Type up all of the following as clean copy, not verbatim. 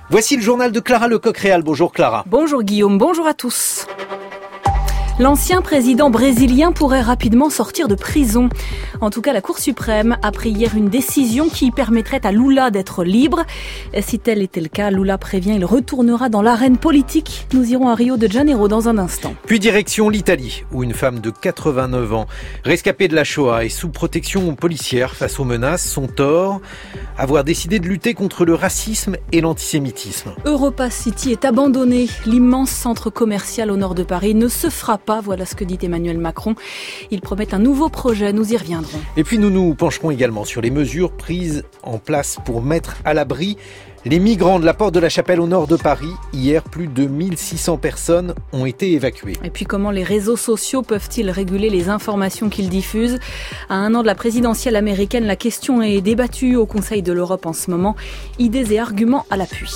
Voici le journal de Clara Lecoq-Réal. Bonjour Clara. Bonjour Guillaume, bonjour à tous. L'ancien président brésilien pourrait rapidement sortir de prison. En tout cas, la Cour suprême a pris hier une décision qui permettrait à Lula d'être libre. Si tel était le cas, Lula prévient, il retournera dans l'arène politique. Nous irons à Rio de Janeiro dans un instant. Puis direction l'Italie, où une femme de 89 ans, rescapée de la Shoah et sous protection policière face aux menaces, son tort, avoir décidé de lutter contre le racisme et l'antisémitisme. Europa City est abandonné. L'immense centre commercial au nord de Paris ne se fera pas. Voilà ce que dit Emmanuel Macron. Il promet un nouveau projet, nous y reviendrons. Et puis nous nous pencherons également sur les mesures prises en place pour mettre à l'abri les migrants de la porte de la Chapelle au nord de Paris. Hier, plus de 1600 personnes ont été évacuées. Et puis comment les réseaux sociaux peuvent-ils réguler les informations qu'ils diffusent ? À un an de la présidentielle américaine, la question est débattue au Conseil de l'Europe en ce moment. Idées et arguments à l'appui.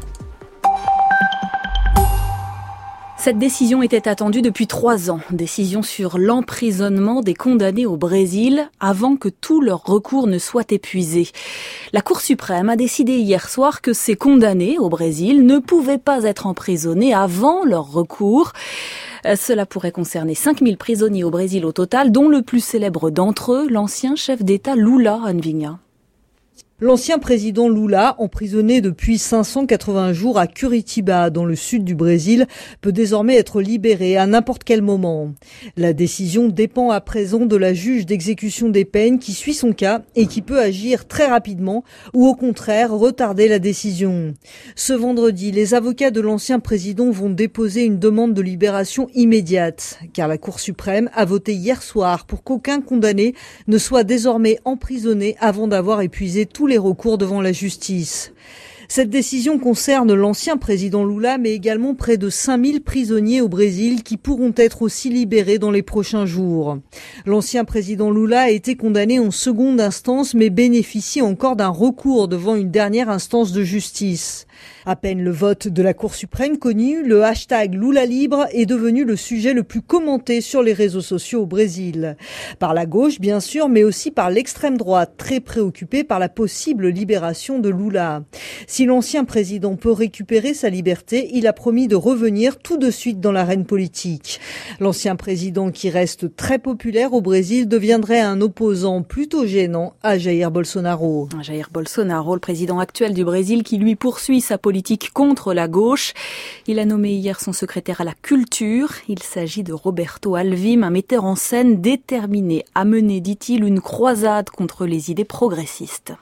Cette décision était attendue depuis 3 ans. Décision sur l'emprisonnement des condamnés au Brésil avant que tout leur recours ne soit épuisé. La Cour suprême a décidé hier soir que ces condamnés au Brésil ne pouvaient pas être emprisonnés avant leur recours. Cela pourrait concerner 5000 prisonniers au Brésil au total, dont le plus célèbre d'entre eux, l'ancien chef d'État Lula Anvinha. L'ancien président Lula, emprisonné depuis 580 jours à Curitiba, dans le sud du Brésil, peut désormais être libéré à n'importe quel moment. La décision dépend à présent de la juge d'exécution des peines qui suit son cas et qui peut agir très rapidement ou au contraire retarder la décision. Ce vendredi, les avocats de l'ancien président vont déposer une demande de libération immédiate, car la Cour suprême a voté hier soir pour qu'aucun condamné ne soit désormais emprisonné avant d'avoir épuisé tous les recours devant la justice. Cette décision concerne l'ancien président Lula, mais également près de 5000 prisonniers au Brésil qui pourront être aussi libérés dans les prochains jours. L'ancien président Lula a été condamné en seconde instance, mais bénéficie encore d'un recours devant une dernière instance de justice. À peine le vote de la Cour suprême connu, le hashtag Lula Libre est devenu le sujet le plus commenté sur les réseaux sociaux au Brésil. Par la gauche, bien sûr, mais aussi par l'extrême droite, très préoccupée par la possible libération de Lula. Si l'ancien président peut récupérer sa liberté, il a promis de revenir tout de suite dans l'arène politique. L'ancien président, qui reste très populaire au Brésil, deviendrait un opposant plutôt gênant à Jair Bolsonaro. Jair Bolsonaro, le président actuel du Brésil, qui lui poursuit sa politique contre la gauche. Il a nommé hier son secrétaire à la culture. Il s'agit de Roberto Alvim, un metteur en scène déterminé à mener, dit-il, une croisade contre les idées progressistes.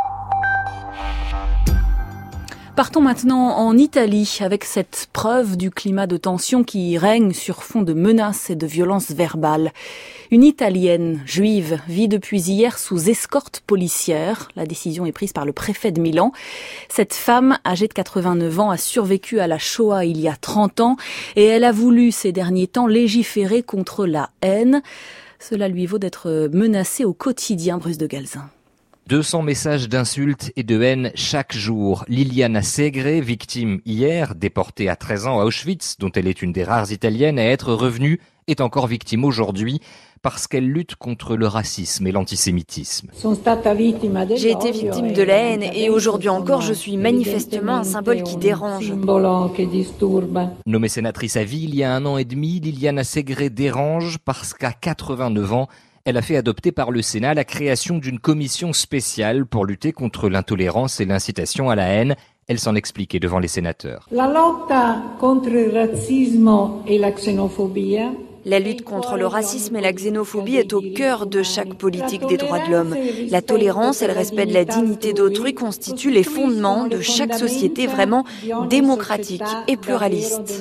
Partons maintenant en Italie avec cette preuve du climat de tension qui règne sur fond de menaces et de violences verbales. Une Italienne juive vit depuis hier sous escorte policière. La décision est prise par le préfet de Milan. Cette femme, âgée de 89 ans, a survécu à la Shoah il y a 30 ans et elle a voulu ces derniers temps légiférer contre la haine. Cela lui vaut d'être menacée au quotidien, Bruce de Galzin. 200 messages d'insultes et de haine chaque jour. Liliana Segre, victime hier, déportée à 13 ans à Auschwitz, dont elle est une des rares italiennes à être revenue, est encore victime aujourd'hui parce qu'elle lutte contre le racisme et l'antisémitisme. J'ai été victime de la haine et aujourd'hui encore je suis manifestement un symbole qui dérange. Nommée sénatrice à vie il y a 1 an et demi, Liliana Segre dérange parce qu'à 89 ans, elle a fait adopter par le Sénat la création d'une commission spéciale pour lutter contre l'intolérance et l'incitation à la haine. Elle s'en expliquait devant les sénateurs. La lutte contre le racisme et la xénophobie est au cœur de chaque politique des droits de l'homme. La tolérance et le respect de la dignité d'autrui constituent les fondements de chaque société vraiment démocratique et pluraliste.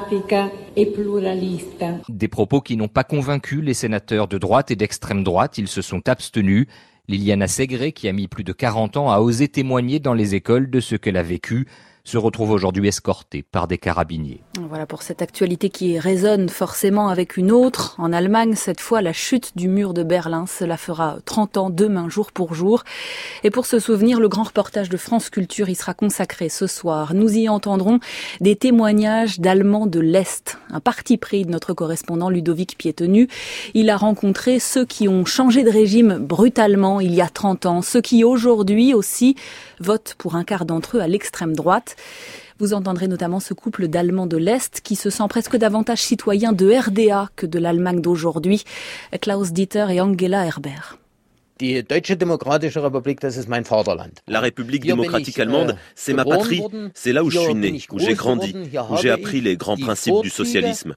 Des propos qui n'ont pas convaincu les sénateurs de droite et d'extrême droite. Ils se sont abstenus. Liliana Segre, qui a mis plus de 40 ans, a osé témoigner dans les écoles de ce qu'elle a vécu, se retrouve aujourd'hui escortée par des carabiniers. Voilà pour cette actualité qui résonne forcément avec une autre. En Allemagne, cette fois, la chute du mur de Berlin. Cela fera 30 ans demain, jour pour jour. Et pour se souvenir, le grand reportage de France Culture y sera consacré ce soir. Nous y entendrons des témoignages d'Allemands de l'Est. Un parti pris de notre correspondant Ludovic Piétenu. Il a rencontré ceux qui ont changé de régime brutalement il y a 30 ans. Ceux qui aujourd'hui aussi votent pour un quart d'entre eux à l'extrême droite. Vous entendrez notamment ce couple d'Allemands de l'Est qui se sent presque davantage citoyen de RDA que de l'Allemagne d'aujourd'hui, Klaus Dieter et Angela Herbert. La République démocratique allemande, c'est ma patrie, c'est là où je suis né, où j'ai grandi, où j'ai appris les grands principes du socialisme.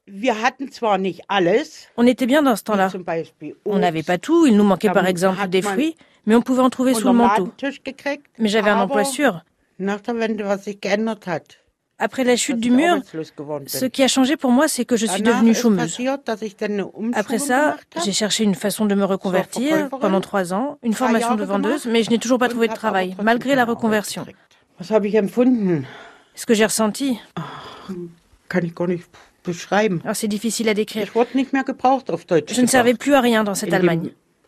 On était bien dans ce temps-là. On n'avait pas tout, il nous manquait par exemple des fruits, mais on pouvait en trouver sous le manteau. Mais j'avais un emploi sûr. Après la chute du mur, ce qui a changé pour moi, c'est que je suis devenue chômeuse. Après ça, j'ai cherché une façon de me reconvertir pendant 3 ans, une formation de vendeuse, mais je n'ai toujours pas trouvé de travail, malgré la reconversion. Ce que j'ai ressenti, c'est difficile à décrire. Je ne servais plus à rien dans cette Allemagne.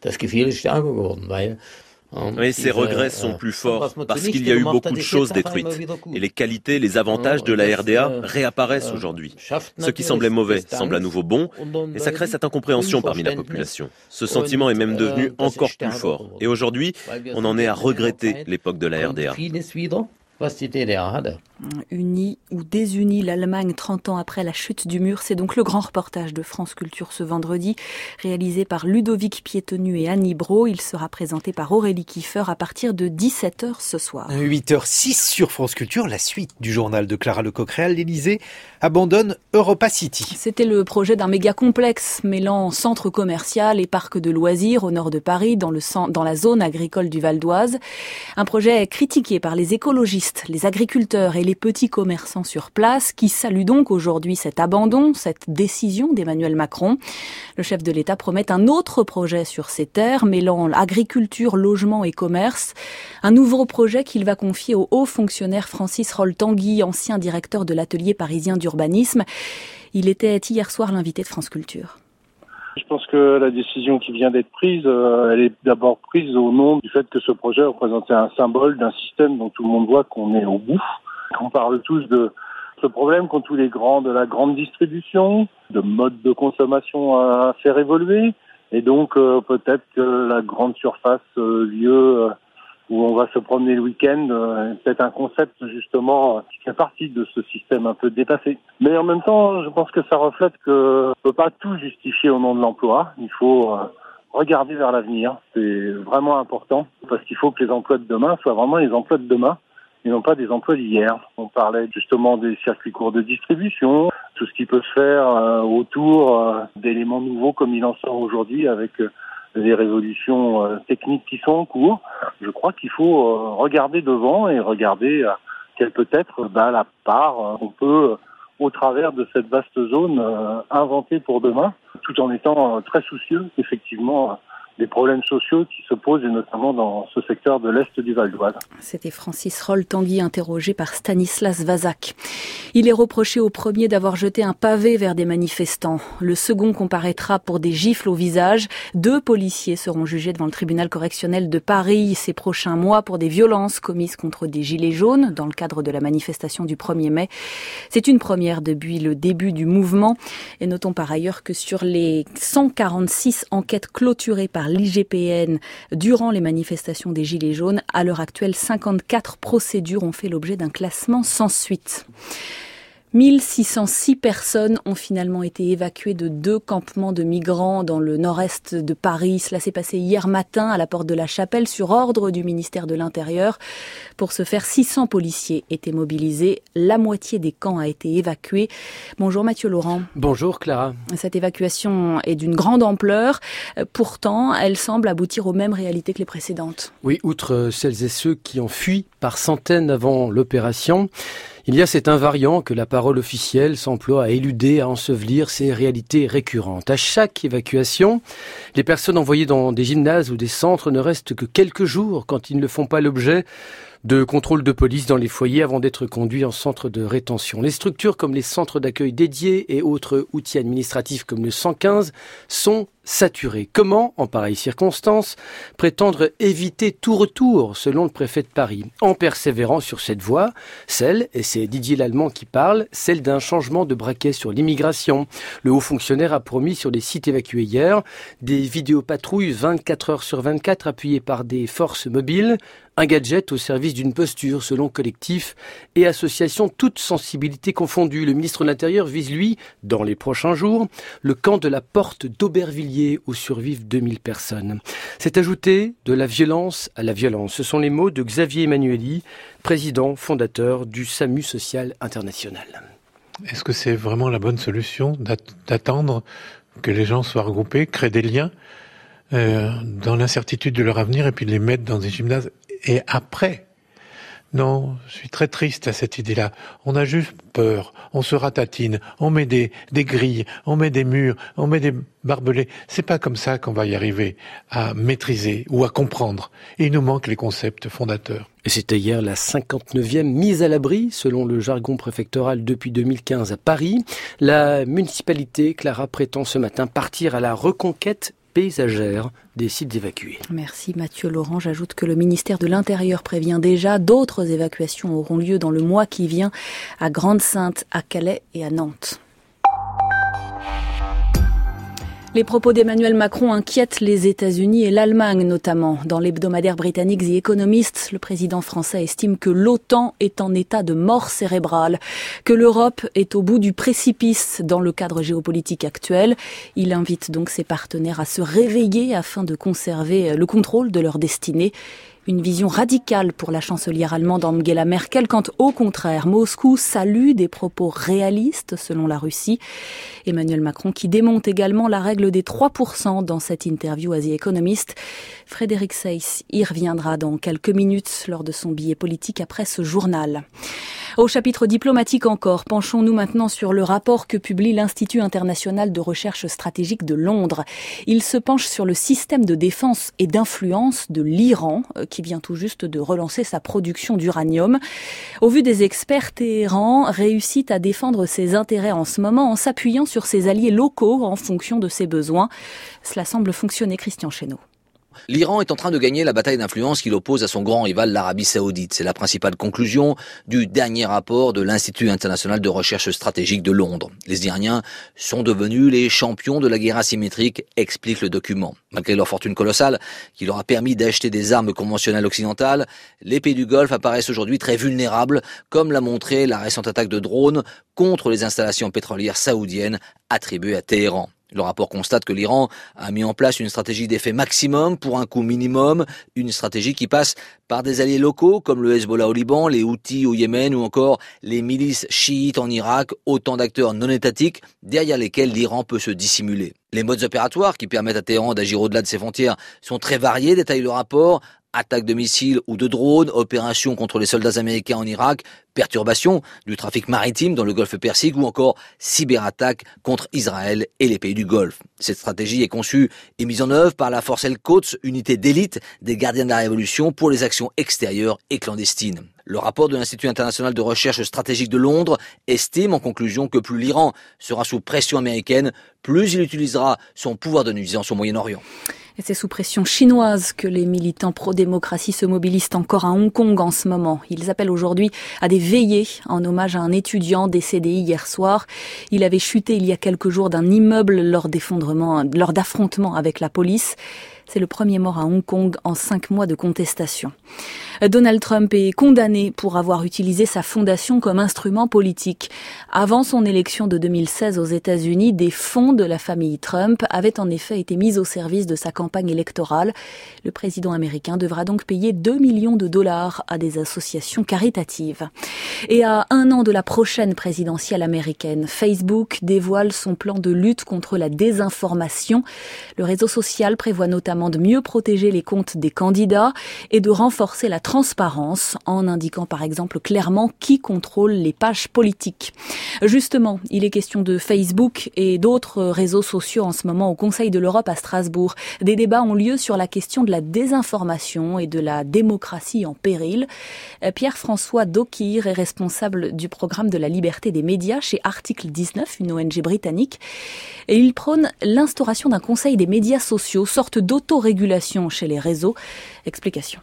Oui, ces regrets sont plus forts parce qu'il y a eu beaucoup de choses détruites. Et les qualités, les avantages de la RDA réapparaissent aujourd'hui. Ce qui semblait mauvais semble à nouveau bon et ça crée cette incompréhension parmi la population. Ce sentiment est même devenu encore plus fort. Et aujourd'hui, on en est à regretter l'époque de la RDA. Unie ou désunie l'Allemagne 30 ans après la chute du mur, c'est donc le grand reportage de France Culture ce vendredi, réalisé par Ludovic Piétonu et Annie Brault. Il sera présenté par Aurélie Kiefer à partir de 17h ce soir. 8h06 sur France Culture, la suite du journal de Clara Lecoq-Réal. L'Élysée abandonne Europa City. C'était le projet d'un méga complexe mêlant centre commercial et parc de loisirs au nord de Paris, dans la zone agricole du Val d'Oise. Un projet critiqué par les écologistes, les agriculteurs et les petits commerçants sur place qui saluent donc aujourd'hui cet abandon, cette décision d'Emmanuel Macron. Le chef de l'État promet un autre projet sur ces terres, mêlant agriculture, logement et commerce. Un nouveau projet qu'il va confier au haut fonctionnaire Francis Roll-Tanguy, ancien directeur de l'atelier parisien d'urbanisme. Il était hier soir l'invité de France Culture. Je pense que la décision qui vient d'être prise, elle est d'abord prise au nom du fait que ce projet représentait un symbole d'un système dont tout le monde voit qu'on est au bout. On parle tous de ce problème qu'ont tous les grands de la grande distribution, de mode de consommation à faire évoluer, et donc peut-être que la grande surface, lieu où on va se promener le week-end, est peut-être un concept justement qui fait partie de ce système un peu dépassé. Mais en même temps, je pense que ça reflète qu'on ne peut pas tout justifier au nom de l'emploi. Il faut regarder vers l'avenir, c'est vraiment important, parce qu'il faut que les emplois de demain soient vraiment les emplois de demain, et non pas des emplois d'hier. On parlait justement des circuits courts de distribution, tout ce qui peut se faire autour d'éléments nouveaux comme il en sort aujourd'hui avec les révolutions techniques qui sont en cours. Je crois qu'il faut regarder devant et regarder quelle peut être la part qu'on peut, au travers de cette vaste zone, inventer pour demain, tout en étant très soucieux, effectivement, des problèmes sociaux qui se posent, et notamment dans ce secteur de l'Est du Val d'Oise. C'était Francis Roll-Tanguy, interrogé par Stanislas Vazak. Il est reproché au premier d'avoir jeté un pavé vers des manifestants. Le second comparaîtra pour des gifles au visage. 2 policiers seront jugés devant le tribunal correctionnel de Paris ces prochains mois pour des violences commises contre des gilets jaunes dans le cadre de la manifestation du 1er mai. C'est une première depuis le début du mouvement. Et notons par ailleurs que sur les 146 enquêtes clôturées par l'IGPN durant les manifestations des Gilets jaunes, à l'heure actuelle, 54 procédures ont fait l'objet d'un classement sans suite. 1606 personnes ont finalement été évacuées de 2 campements de migrants dans le nord-est de Paris. Cela s'est passé hier matin à la porte de la Chapelle sur ordre du ministère de l'Intérieur. Pour ce faire, 600 policiers étaient mobilisés. La moitié des camps a été évacuée. Bonjour Mathieu Laurent. Bonjour Clara. Cette évacuation est d'une grande ampleur. Pourtant, elle semble aboutir aux mêmes réalités que les précédentes. Oui, outre celles et ceux qui ont fui par centaines avant l'opération, il y a cet invariant que la parole officielle s'emploie à éluder, à ensevelir ces réalités récurrentes. À chaque évacuation, les personnes envoyées dans des gymnases ou des centres ne restent que quelques jours quand ils ne font pas l'objet de contrôles de police dans les foyers avant d'être conduits en centre de rétention. Les structures comme les centres d'accueil dédiés et autres outils administratifs comme le 115 sont saturés. Comment, en pareille circonstance, prétendre éviter tout retour, selon le préfet de Paris, en persévérant sur cette voie, celle, et c'est Didier Lallemand qui parle, celle d'un changement de braquet sur l'immigration. Le haut fonctionnaire a promis sur les sites évacués hier des vidéopatrouilles 24 heures sur 24 appuyées par des forces mobiles, Un gadget au service d'une posture, selon collectifs et associations, toutes sensibilités confondues. Le ministre de l'Intérieur vise, lui, dans les prochains jours, le camp de la porte d'Aubervilliers où survivent 2000 personnes. C'est ajouter de la violence à la violence. Ce sont les mots de Xavier Emmanuelli, président fondateur du SAMU Social International. Est-ce que c'est vraiment la bonne solution d'attendre que les gens soient regroupés, créer des liens dans l'incertitude de leur avenir et puis de les mettre dans des gymnases et après? Non, je suis très triste à cette idée-là. On a juste peur, on se ratatine, on met des grilles, on met des murs, on met des barbelés. C'est pas comme ça qu'on va y arriver à maîtriser ou à comprendre. Et il nous manque les concepts fondateurs. Et c'était hier la 59e mise à l'abri, selon le jargon préfectoral depuis 2015 à Paris. La municipalité, Clara, prétend ce matin partir à la reconquête paysagère des sites évacués. Merci Mathieu Laurent. J'ajoute que le ministère de l'Intérieur prévient déjà d'autres évacuations auront lieu dans le mois qui vient à Grande-Synthe, à Calais et à Nantes. Les propos d'Emmanuel Macron inquiètent les États-Unis et l'Allemagne notamment. Dans l'hebdomadaire britannique The Economist, le président français estime que l'OTAN est en état de mort cérébrale, que l'Europe est au bout du précipice dans le cadre géopolitique actuel. Il invite donc ses partenaires à se réveiller afin de conserver le contrôle de leur destinée. Une vision radicale pour la chancelière allemande Angela Merkel, quand au contraire, Moscou salue des propos réalistes selon la Russie. Emmanuel Macron qui démonte également la règle des 3% dans cette interview à The Economist. Frédéric Seyss y reviendra dans quelques minutes lors de son billet politique après ce journal. Au chapitre diplomatique encore, penchons-nous maintenant sur le rapport que publie l'Institut international de recherche stratégique de Londres. Il se penche sur le système de défense et d'influence de l'Iran, qui vient tout juste de relancer sa production d'uranium. Au vu des experts, Téhéran réussit à défendre ses intérêts en ce moment en s'appuyant sur ses alliés locaux en fonction de ses besoins. Cela semble fonctionner, Christian Chesneau. L'Iran est en train de gagner la bataille d'influence qu'il oppose à son grand rival, l'Arabie Saoudite. C'est la principale conclusion du dernier rapport de l'Institut international de recherche stratégique de Londres. Les Iraniens sont devenus les champions de la guerre asymétrique, explique le document. Malgré leur fortune colossale, qui leur a permis d'acheter des armes conventionnelles occidentales, les pays du Golfe apparaissent aujourd'hui très vulnérables, comme l'a montré la récente attaque de drones contre les installations pétrolières saoudiennes attribuées à Téhéran. Le rapport constate que l'Iran a mis en place une stratégie d'effet maximum pour un coût minimum, une stratégie qui passe par des alliés locaux comme le Hezbollah au Liban, les Houthis au Yémen ou encore les milices chiites en Irak, autant d'acteurs non étatiques derrière lesquels l'Iran peut se dissimuler. Les modes opératoires qui permettent à Téhéran d'agir au-delà de ses frontières sont très variés, détaille le rapport. Attaques de missiles ou de drones, opérations contre les soldats américains en Irak, perturbation du trafic maritime dans le Golfe Persique ou encore cyberattaques contre Israël et les pays du Golfe. Cette stratégie est conçue et mise en œuvre par la Force El-Quds, unité d'élite des gardiens de la Révolution pour les actions extérieures et clandestines. Le rapport de l'Institut international de recherche stratégique de Londres estime en conclusion que plus l'Iran sera sous pression américaine, plus il utilisera son pouvoir de nuisance au Moyen-Orient. Et c'est sous pression chinoise que les militants pro-démocratie se mobilisent encore à Hong Kong en ce moment. Ils appellent aujourd'hui à des veillées en hommage à un étudiant décédé hier soir. Il avait chuté il y a quelques jours d'un immeuble lors d'affrontements avec la police. C'est le premier mort à Hong Kong en 5 mois de contestation. Donald Trump est condamné pour avoir utilisé sa fondation comme instrument politique. Avant son élection de 2016 aux États-Unis, des fonds de la famille Trump avaient en effet été mis au service de sa campagne électorale. Le président américain devra donc payer 2 millions de dollars à des associations caritatives. Et à 1 an de la prochaine présidentielle américaine, Facebook dévoile son plan de lutte contre la désinformation. Le réseau social prévoit notamment de mieux protéger les comptes des candidats et de renforcer la transparence en indiquant par exemple clairement qui contrôle les pages politiques. Justement, il est question de Facebook et d'autres réseaux sociaux en ce moment au Conseil de l'Europe à Strasbourg. Des débats ont lieu sur la question de la désinformation et de la démocratie en péril. Pierre-François Dokir est responsable du programme de la liberté des médias chez Article 19, une ONG britannique. Et il prône l'instauration d'un conseil des médias sociaux, sorte d'autorégulation chez les réseaux. Explication.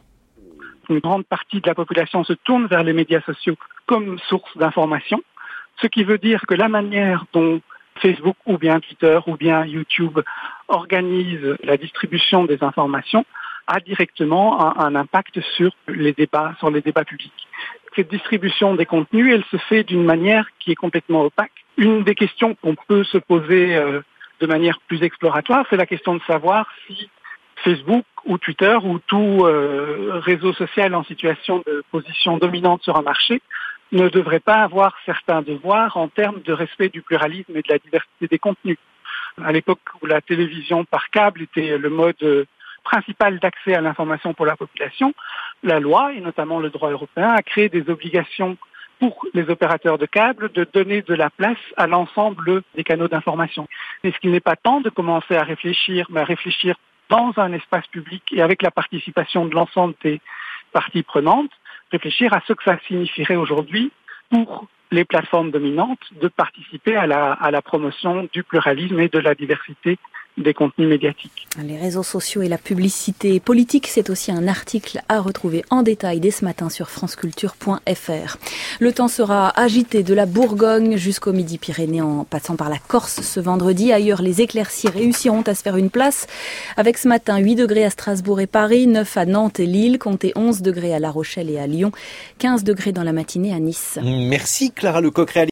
Une grande partie de la population se tourne vers les médias sociaux comme source d'information, ce qui veut dire que la manière dont Facebook ou bien Twitter ou bien YouTube organise la distribution des informations a directement un impact sur les débats publics. Cette distribution des contenus, elle se fait d'une manière qui est complètement opaque. Une des questions qu'on peut se poser de manière plus exploratoire, c'est la question de savoir si Facebook ou Twitter ou tout réseau social en situation de position dominante sur un marché ne devrait pas avoir certains devoirs en termes de respect du pluralisme et de la diversité des contenus. À l'époque où la télévision par câble était le mode principal d'accès à l'information pour la population, la loi, et notamment le droit européen, a créé des obligations pour les opérateurs de câble de donner de la place à l'ensemble des canaux d'information. Est-ce qu'il n'est pas temps de commencer à réfléchir dans un espace public et avec la participation de l'ensemble des parties prenantes, réfléchir à ce que ça signifierait aujourd'hui pour les plateformes dominantes de participer à la promotion du pluralisme et de la diversité des contenus médiatiques. Les réseaux sociaux et la publicité politique, c'est aussi un article à retrouver en détail dès ce matin sur franceculture.fr. Le temps sera agité de la Bourgogne jusqu'au Midi-Pyrénées en passant par la Corse ce vendredi. Ailleurs, les éclaircies réussiront à se faire une place avec ce matin 8 degrés à Strasbourg et Paris, 9 à Nantes et Lille, comptez 11 degrés à La Rochelle et à Lyon, 15 degrés dans la matinée à Nice. Merci Clara Lecoq.